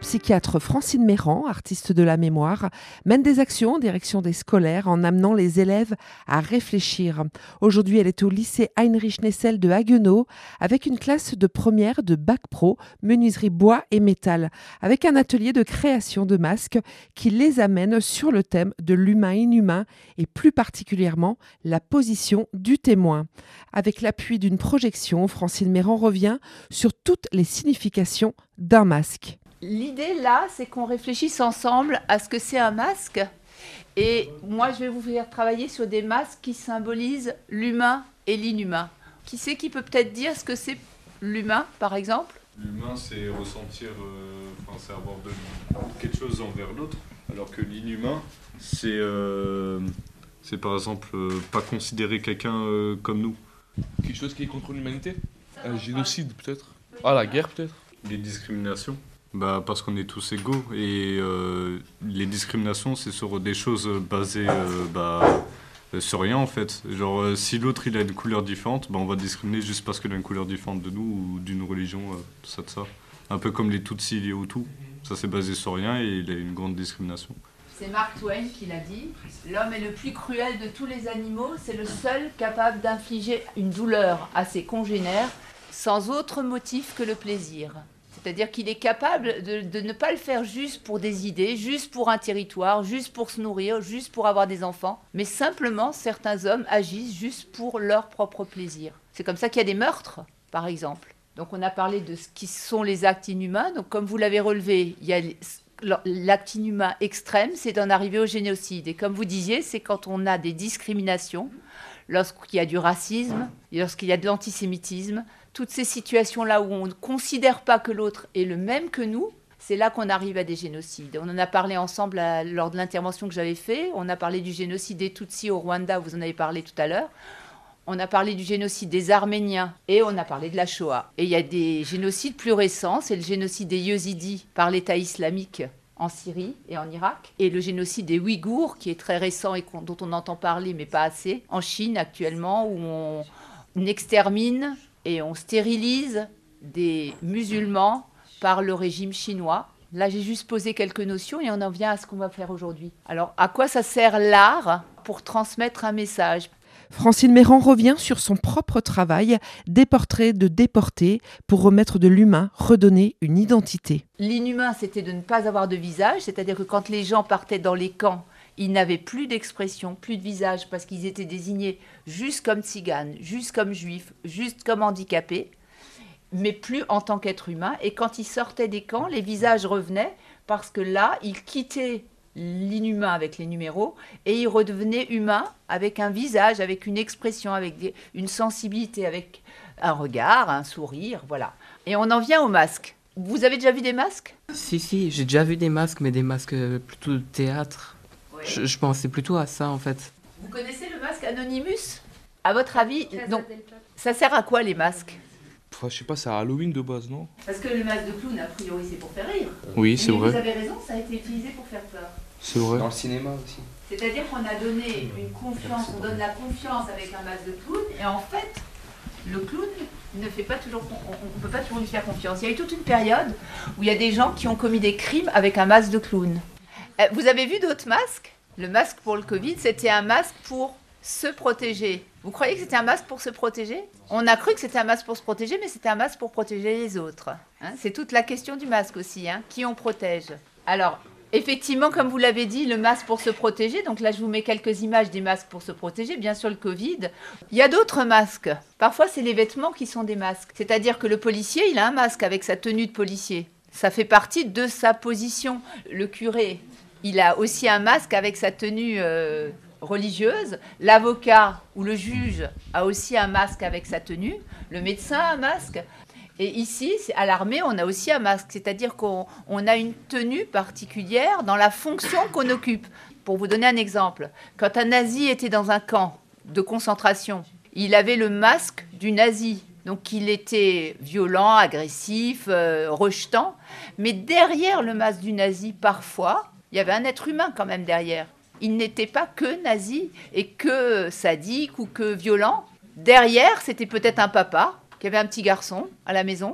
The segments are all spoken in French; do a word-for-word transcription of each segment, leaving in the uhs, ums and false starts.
psychiatre Francine Méran, artiste de la mémoire, mène des actions en direction des scolaires en amenant les élèves à réfléchir. Aujourd'hui, elle est au lycée Heinrich Nessel de Haguenau avec une classe de première de bac pro, menuiserie bois et métal, avec un atelier de création de masques qui les amène sur le thème de l'humain-inhumain et plus particulièrement la position du témoin. Avec l'appui d'une projection, Francine Méran revient sur toutes les significations d'un masque. L'idée là, c'est qu'on réfléchisse ensemble à ce que c'est un masque. Et moi, je vais vous faire travailler sur des masques qui symbolisent l'humain et l'inhumain. Qui c'est qui peut peut-être dire ce que c'est l'humain, par exemple ? L'humain, c'est ressentir, euh, enfin, c'est avoir de, quelque chose envers l'autre. Alors que l'inhumain, c'est, euh, c'est par exemple euh, pas considérer quelqu'un euh, comme nous. Quelque chose qui est contre l'humanité ? Un génocide peut-être ? Ah, la guerre peut-être ? Les discriminations, bah, parce qu'on est tous égaux et euh, les discriminations c'est sur des choses basées euh, bah, sur rien en fait. Genre euh, si l'autre il a une couleur différente, bah, on va discriminer juste parce qu'il a une couleur différente de nous ou d'une religion, euh, tout ça de ça. Un peu comme les Tutsis et les Hutus, ça c'est basé sur rien et il y a une grande discrimination. C'est Mark Twain qui l'a dit, l'homme est le plus cruel de tous les animaux, c'est le seul capable d'infliger une douleur à ses congénères sans autre motif que le plaisir. C'est-à-dire qu'il est capable de, de ne pas le faire juste pour des idées, juste pour un territoire, juste pour se nourrir, juste pour avoir des enfants, mais simplement certains hommes agissent juste pour leur propre plaisir. C'est comme ça qu'il y a des meurtres, par exemple. Donc on a parlé de ce qui sont les actes inhumains. Donc comme vous l'avez relevé, il y a l'acte inhumain extrême, c'est d'en arriver au génocide. Et comme vous disiez, c'est quand on a des discriminations, lorsqu'il y a du racisme, lorsqu'il y a de l'antisémitisme, toutes ces situations-là où on ne considère pas que l'autre est le même que nous, c'est là qu'on arrive à des génocides. On en a parlé ensemble à, lors de l'intervention que j'avais faite. On a parlé du génocide des Tutsis au Rwanda, vous en avez parlé tout à l'heure. On a parlé du génocide des Arméniens et on a parlé de la Shoah. Et il y a des génocides plus récents, c'est le génocide des Yézidis par l'État islamique en Syrie et en Irak, et le génocide des Ouïghours, qui est très récent et dont on entend parler, mais pas assez, en Chine actuellement, où on extermine et on stérilise des musulmans par le régime chinois. Là, j'ai juste posé quelques notions et on en vient à ce qu'on va faire aujourd'hui. Alors, à quoi ça sert l'art pour transmettre un message ? Francine Méran revient sur son propre travail, des portraits de déportés, pour remettre de l'humain, redonner une identité. L'inhumain, c'était de ne pas avoir de visage, c'est-à-dire que quand les gens partaient dans les camps, ils n'avaient plus d'expression, plus de visage, parce qu'ils étaient désignés juste comme tziganes, juste comme juifs, juste comme handicapés, mais plus en tant qu'être humain. Et quand ils sortaient des camps, les visages revenaient, parce que là, ils quittaient l'inhumain avec les numéros, et ils redevenaient humains avec un visage, avec une expression, avec des, une sensibilité, avec un regard, un sourire, voilà. Et on en vient aux masques. Vous avez déjà vu des masques ? Si, si, j'ai déjà vu des masques, mais des masques plutôt de théâtre. Oui. Je, je pensais plutôt à ça, en fait. Vous connaissez le masque Anonymous ? À votre avis, donc, ça sert à quoi, les masques ? Enfin, je sais pas, c'est à Halloween de base, non ? Parce que le masque de clown, a priori, c'est pour faire rire. Oui, c'est mais vrai. Vous avez raison, ça a été utilisé pour faire peur. C'est vrai. Dans le cinéma aussi. C'est-à-dire qu'on a donné une confiance, on donne la confiance avec un masque de clown, et en fait, le clown ne fait pas toujours, on ne peut pas toujours lui faire confiance. Il y a eu toute une période où il y a des gens qui ont commis des crimes avec un masque de clown. Euh, vous avez vu d'autres masques ? Le masque pour le Covid, c'était un masque pour se protéger. Vous croyez que c'était un masque pour se protéger ? On a cru que c'était un masque pour se protéger, mais c'était un masque pour protéger les autres. Hein, c'est toute la question du masque aussi, hein, qui on protège. Alors, effectivement, comme vous l'avez dit, le masque pour se protéger, donc là je vous mets quelques images des masques pour se protéger, bien sûr le Covid. Il y a d'autres masques. Parfois c'est les vêtements qui sont des masques. C'est-à-dire que le policier, il a un masque avec sa tenue de policier. Ça fait partie de sa position. Le curé, il a aussi un masque avec sa tenue euh, religieuse. L'avocat ou le juge a aussi un masque avec sa tenue. Le médecin a un masque. Et ici, à l'armée, on a aussi un masque, c'est-à-dire qu'on on a une tenue particulière dans la fonction qu'on occupe. Pour vous donner un exemple, quand un nazi était dans un camp de concentration, il avait le masque du nazi. Donc il était violent, agressif, euh, rejetant. Mais derrière le masque du nazi, parfois, il y avait un être humain quand même derrière. Il n'était pas que nazi et que sadique ou que violent. Derrière, c'était peut-être un papa qui avait un petit garçon à la maison,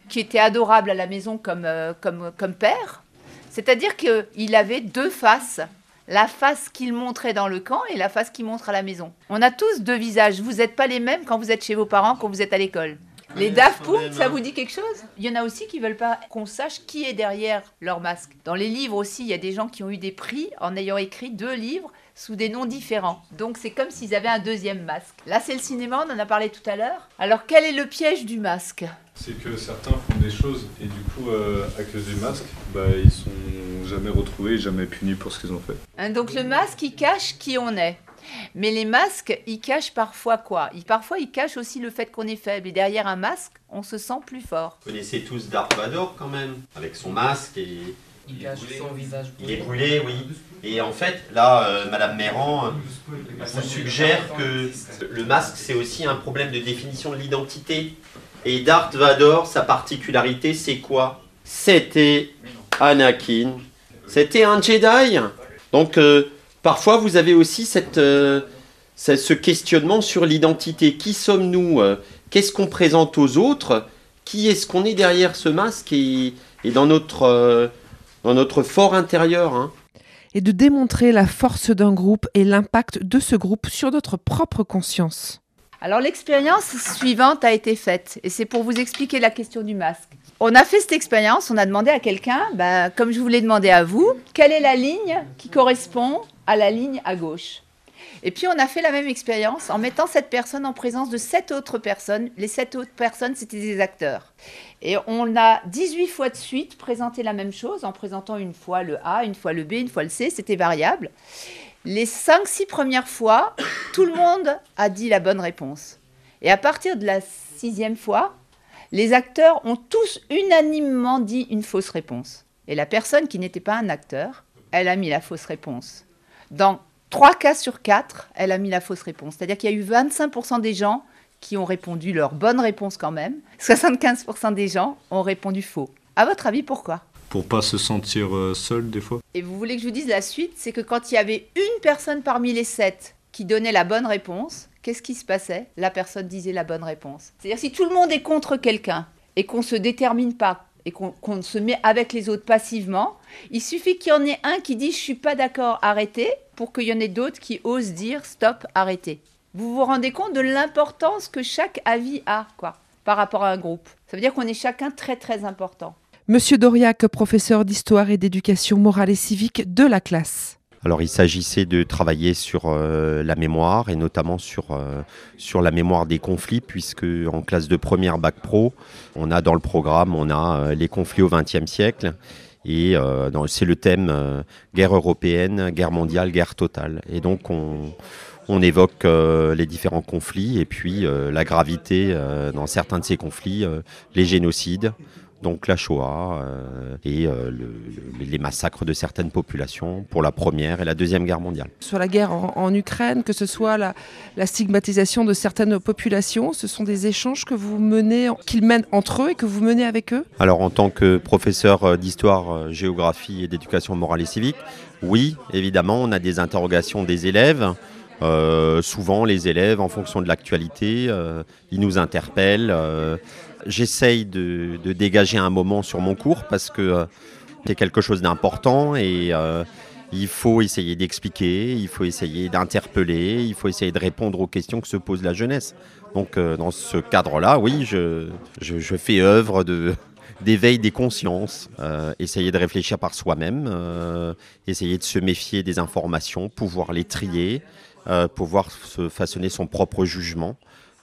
qui était adorable à la maison comme, euh, comme, comme père. C'est-à-dire qu'il avait deux faces. La face qu'il montrait dans le camp et la face qu'il montre à la maison. On a tous deux visages. Vous n'êtes pas les mêmes quand vous êtes chez vos parents, quand vous êtes à l'école. Les Daft Punk, ça vous dit quelque chose? Il y en a aussi qui ne veulent pas qu'on sache qui est derrière leur masque. Dans les livres aussi, il y a des gens qui ont eu des prix en ayant écrit deux livres sous des noms différents. Donc c'est comme s'ils avaient un deuxième masque. Là, c'est le cinéma, on en a parlé tout à l'heure. Alors, quel est le piège du masque? C'est que certains font des choses et du coup, euh, à cause du masque, bah, ils sont jamais retrouvés, jamais punis pour ce qu'ils ont fait. Hein, donc le masque, il cache qui on est. Mais les masques, ils cachent parfois quoi? ils, Parfois, ils cachent aussi le fait qu'on est faible. Et derrière un masque, on se sent plus fort. Vous connaissez tous Darth Vader quand même, avec son masque et... Il cache son visage Il est brûlé, oui. Et en fait, là, euh, Madame Méran euh, vous suggère que le masque, c'est aussi un problème de définition de l'identité. Et Darth Vader, sa particularité, c'est quoi? C'était Anakin. C'était un Jedi. Donc, euh, parfois, vous avez aussi cette, euh, ce questionnement sur l'identité. Qui sommes-nous? Qu'est-ce qu'on présente aux autres? Qui est-ce qu'on est derrière ce masque et, et dans notre... Euh, dans notre fort intérieur. Hein. Et de démontrer la force d'un groupe et l'impact de ce groupe sur notre propre conscience. Alors l'expérience suivante a été faite, et c'est pour vous expliquer la question du masque. On a fait cette expérience, on a demandé à quelqu'un, bah, comme je vous l'ai demandé à vous, quelle est la ligne qui correspond à la ligne à gauche. Et puis on a fait la même expérience en mettant cette personne en présence de sept autres personnes. Les sept autres personnes, c'était des acteurs. Et on a dix-huit fois de suite présenté la même chose, en présentant une fois le A, une fois le B, une fois le C, c'était variable. Les cinq six premières fois, tout le monde a dit la bonne réponse. Et à partir de la sixième fois, les acteurs ont tous unanimement dit une fausse réponse. Et la personne qui n'était pas un acteur, elle a mis la fausse réponse. Dans trois cas sur quatre, elle a mis la fausse réponse. C'est-à-dire qu'il y a eu vingt-cinq pour cent des gens qui ont répondu leur bonne réponse quand même. soixante-quinze pour cent des gens ont répondu faux. À votre avis, pourquoi? Pour pas se sentir euh, seul des fois. Et vous voulez que je vous dise la suite? C'est que quand il y avait une personne parmi les sept qui donnait la bonne réponse, qu'est-ce qui se passait? La personne disait la bonne réponse. C'est-à-dire si tout le monde est contre quelqu'un et qu'on ne se détermine pas et qu'on qu'on se met avec les autres passivement, il suffit qu'il y en ait un qui dit « je suis pas d'accord, arrêtez » pour qu'il y en ait d'autres qui osent dire « stop, arrêtez ». Vous vous rendez compte de l'importance que chaque avis a, quoi, par rapport à un groupe. Ça veut dire qu'on est chacun très très important. Monsieur Doriac, professeur d'histoire et d'éducation morale et civique de la classe. Alors il s'agissait de travailler sur euh, la mémoire et notamment sur, euh, sur la mémoire des conflits, puisque en classe de première bac pro, on a dans le programme on a euh, les conflits au vingtième siècle. Et euh, c'est le thème euh, guerre européenne, guerre mondiale, guerre totale. Et donc on, on évoque euh, les différents conflits et puis euh, la gravité euh, dans certains de ces conflits, euh, les génocides, donc la Shoah euh, et euh, le, le, les massacres de certaines populations pour la première et la deuxième guerre mondiale. Sur la guerre en, en Ukraine, que ce soit la, la stigmatisation de certaines populations, ce sont des échanges que vous menez, qu'ils mènent entre eux et que vous menez avec eux? Alors en tant que professeur d'histoire, géographie et d'éducation morale et civique, oui, évidemment, on a des interrogations des élèves. Euh, souvent, les élèves, en fonction de l'actualité, euh, ils nous interpellent. Euh, J'essaye de, de dégager un moment sur mon cours parce que euh, c'est quelque chose d'important et euh, il faut essayer d'expliquer, il faut essayer d'interpeller, il faut essayer de répondre aux questions que se pose la jeunesse. Donc euh, dans ce cadre-là, oui, je, je, je fais œuvre de, d'éveil des consciences, euh, essayer de réfléchir par soi-même, euh, essayer de se méfier des informations, pouvoir les trier, euh, pouvoir se façonner son propre jugement.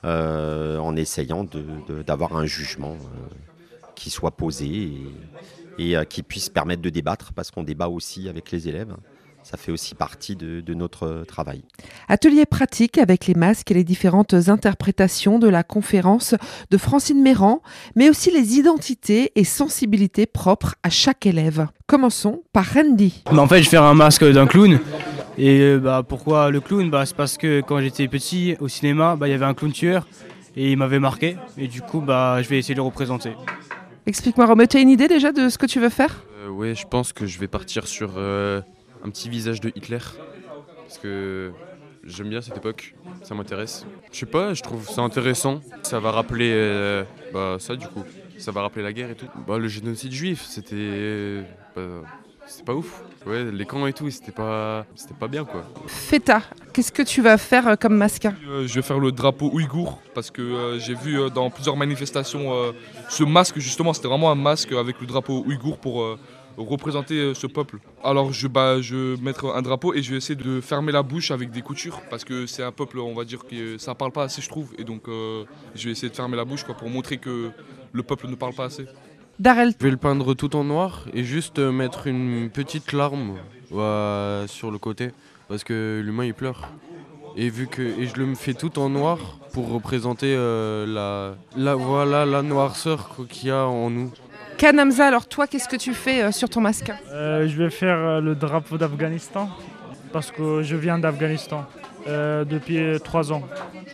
Euh, en essayant de, de, d'avoir un jugement euh, qui soit posé et, et euh, qui puisse permettre de débattre, parce qu'on débat aussi avec les élèves. Ça fait aussi partie de, de notre travail. Atelier pratique avec les masques et les différentes interprétations de la conférence de Francine Méran, mais aussi les identités et sensibilités propres à chaque élève. Commençons par Randy. Bah en fait, je vais faire un masque d'un clown. Et bah, pourquoi le clown? Bah, c'est parce que quand j'étais petit, au cinéma, bah, il y avait un clown tueur et il m'avait marqué. Et du coup, bah, je vais essayer de le représenter. Explique-moi, Romain, tu as une idée déjà de ce que tu veux faire? euh, Oui, je pense que je vais partir sur euh, un petit visage de Hitler. Parce que j'aime bien cette époque, ça m'intéresse. Je sais pas, je trouve ça intéressant. Ça va rappeler euh, bah, ça du coup. ça va rappeler la guerre et tout. Bah, le génocide juif, c'était... Bah, c'était pas ouf. Ouais, les camps et tout, c'était pas, c'était pas bien quoi. Feta, qu'est-ce que tu vas faire comme masque? euh, Je vais faire le drapeau ouïghour parce que euh, j'ai vu euh, dans plusieurs manifestations euh, ce masque justement, c'était vraiment un masque avec le drapeau ouïghour pour euh, représenter euh, ce peuple. Alors je, bah, je vais mettre un drapeau et je vais essayer de fermer la bouche avec des coutures parce que c'est un peuple, on va dire que ça parle pas assez je trouve et donc euh, je vais essayer de fermer la bouche quoi, pour montrer que le peuple ne parle pas assez. Darrell. Je vais le peindre tout en noir et juste mettre une petite larme euh, sur le côté parce que l'humain il pleure. Et vu que et je le fais tout en noir pour représenter euh, la, la voilà la noirceur qu'il y a en nous. Kanamza, alors toi, qu'est-ce que tu fais euh, sur ton masque? euh, Je vais faire euh, le drapeau d'Afghanistan parce que je viens d'Afghanistan euh, depuis trois ans.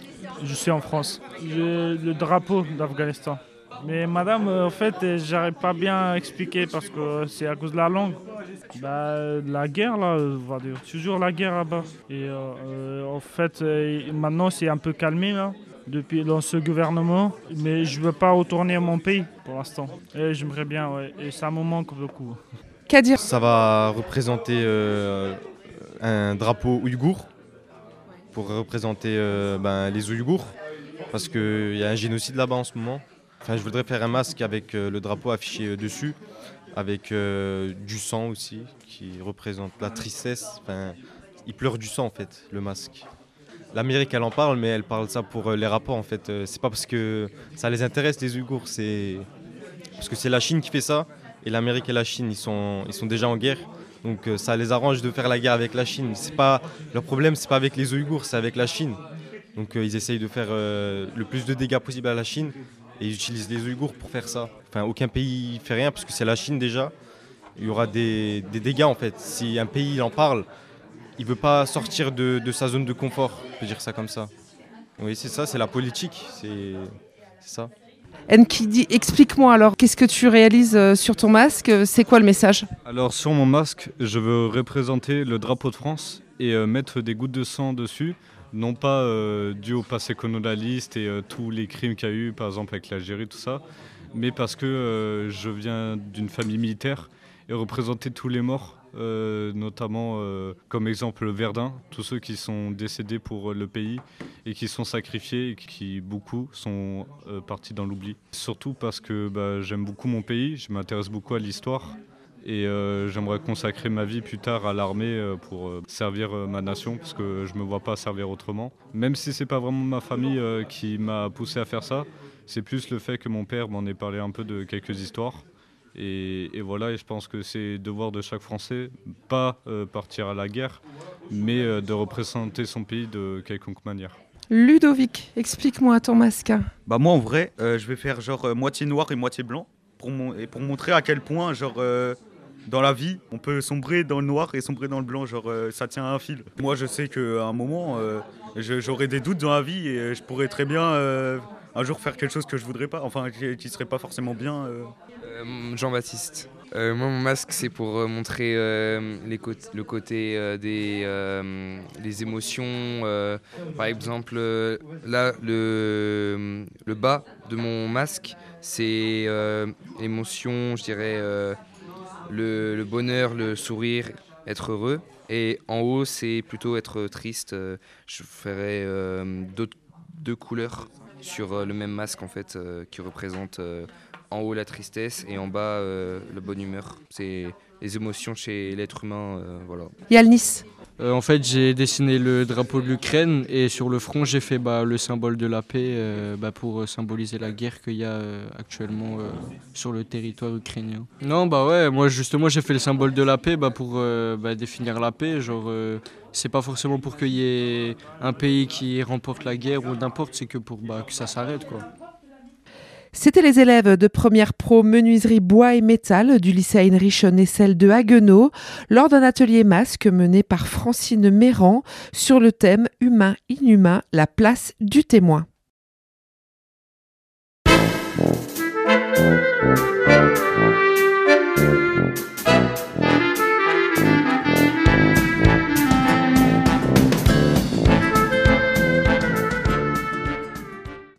Je suis en France. J'ai le drapeau d'Afghanistan. Mais madame, en fait, j'arrive pas bien à expliquer parce que c'est à cause de la langue. Bah, la guerre, là, on va dire. Toujours la guerre là-bas. Et euh, en fait, maintenant, c'est un peu calmé, là, depuis dans ce gouvernement. Mais je veux pas retourner à mon pays pour l'instant. Et j'aimerais bien, ouais. Et ça me manque beaucoup. Kadir. Ça va représenter euh, un drapeau ouïghour pour représenter euh, ben, les Ouïghours. Parce qu'il y a un génocide là-bas en ce moment. Enfin, je voudrais faire un masque avec euh, le drapeau affiché euh, dessus, avec euh, du sang aussi, qui représente la tristesse. Enfin, il pleure du sang en fait, le masque. L'Amérique, elle en parle, mais elle parle ça pour euh, les rapports en fait. Euh, c'est pas parce que ça les intéresse les Ouïghours, c'est parce que c'est la Chine qui fait ça, et l'Amérique et la Chine, ils sont, ils sont déjà en guerre. Donc euh, ça les arrange de faire la guerre avec la Chine. C'est pas, leur problème, c'est pas avec les Ouïghours, c'est avec la Chine. Donc euh, ils essayent de faire euh, le plus de dégâts possible à la Chine. Et ils utilisent les Ouïghours pour faire ça. Enfin, aucun pays ne fait rien parce que c'est la Chine déjà. Il y aura des, des dégâts en fait. Si un pays il en parle, il ne veut pas sortir de, de sa zone de confort. On peut dire ça comme ça. Oui, c'est ça, c'est la politique. C'est ça. Nkidi, explique-moi alors, qu'est-ce que tu réalises sur ton masque? C'est quoi le message? Alors sur mon masque, je veux représenter le drapeau de France et euh, mettre des gouttes de sang dessus. Non pas euh, dû au passé colonialiste et euh, tous les crimes qu'il y a eu, par exemple avec l'Algérie, tout ça, mais parce que euh, je viens d'une famille militaire et représenter tous les morts, euh, notamment euh, comme exemple Verdun, tous ceux qui sont décédés pour le pays et qui sont sacrifiés et qui beaucoup sont euh, partis dans l'oubli. Surtout parce que bah, j'aime beaucoup mon pays, je m'intéresse beaucoup à l'histoire. Et euh, j'aimerais consacrer ma vie plus tard à l'armée euh, pour euh, servir euh, ma nation parce que je ne me vois pas servir autrement. Même si ce n'est pas vraiment ma famille euh, qui m'a poussé à faire ça, c'est plus le fait que mon père m'en ait parlé un peu de quelques histoires. Et, et voilà, et je pense que c'est devoir de chaque Français, pas euh, partir à la guerre, mais euh, de représenter son pays de quelconque manière. Ludovic, explique-moi ton masque. Bah moi en vrai, euh, je vais faire genre euh, moitié noir et moitié blanc pour, mon, et pour montrer à quel point genre... Euh, dans la vie, on peut sombrer dans le noir et sombrer dans le blanc, genre euh, ça tient à un fil. Moi je sais qu'à un moment, euh, je, j'aurai des doutes dans la vie et euh, je pourrais très bien euh, un jour faire quelque chose que je voudrais pas, enfin qui, qui serait pas forcément bien. Euh. Euh, Jean-Baptiste. Euh, moi mon masque c'est pour euh, montrer euh, les côtés, le côté euh, des euh, les émotions. Euh, par exemple, euh, là le, le bas de mon masque c'est euh, émotion, je dirais... Euh, Le, le bonheur, le sourire, être heureux. Et en haut, c'est plutôt être triste. Je ferai euh, deux, deux couleurs sur euh, le même masque en fait, euh, qui représente euh, en haut la tristesse et en bas euh, la bonne humeur. C'est les émotions chez l'être humain. Euh, voilà. Yalnis. Euh, en fait, j'ai dessiné le drapeau de l'Ukraine et sur le front, j'ai fait bah, le symbole de la paix euh, bah, pour symboliser la guerre qu'il y a euh, actuellement euh, sur le territoire ukrainien. Non, bah ouais, moi justement, j'ai fait le symbole de la paix bah, pour euh, bah, définir la paix. Genre, euh, c'est pas forcément pour qu'il y ait un pays qui remporte la guerre ou n'importe, c'est que pour bah, que ça s'arrête, quoi. C'était les élèves de première pro menuiserie bois et métal du lycée Heinrich Nessel de Haguenau lors d'un atelier masque mené par Francine Méran sur le thème Humain-Inhumain, la place du témoin.